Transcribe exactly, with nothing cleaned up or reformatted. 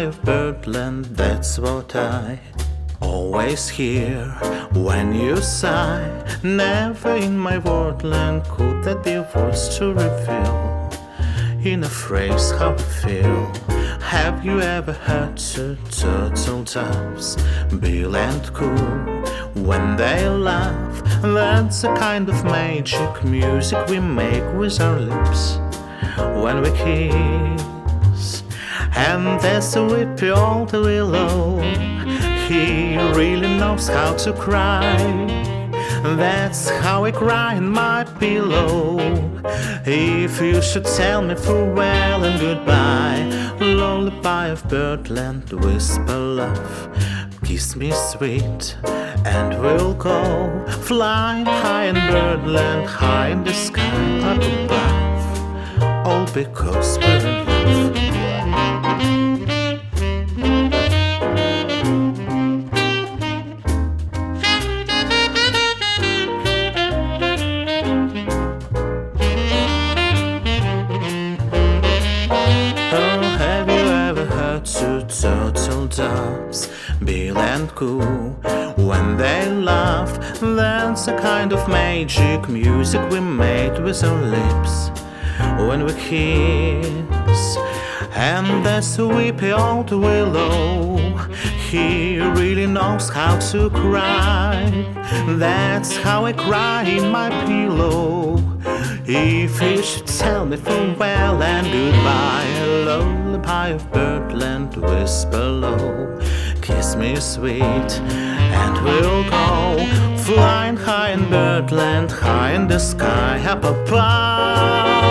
of birdland, that's what I always hear when you sigh. Never in my wordland could that be a voice to reveal in a phrase how I feel. Have you ever heard two turtle doves, Bill and Coo, when they laugh? That's a kind of magic music we make with our lips when we kiss. And there's a whippy old willow, he really knows how to cry. That's how I cry in my pillow. If you should tell me farewell and goodbye, lullaby of birdland, whisper love, kiss me sweet, and we'll go flying high in birdland, high in the sky up above, all because we're in love. Two turtle doves, Bill and Coo, when they laugh, that's a kind of magic music we made with our lips when we kiss. And there's a weepy old willow, he really knows how to cry. That's how I cry in my pillow. If you should tell me farewell and goodbye, lullaby of birdland, whisper low, kiss me sweet, and we'll go flying high in birdland, high in the sky up above.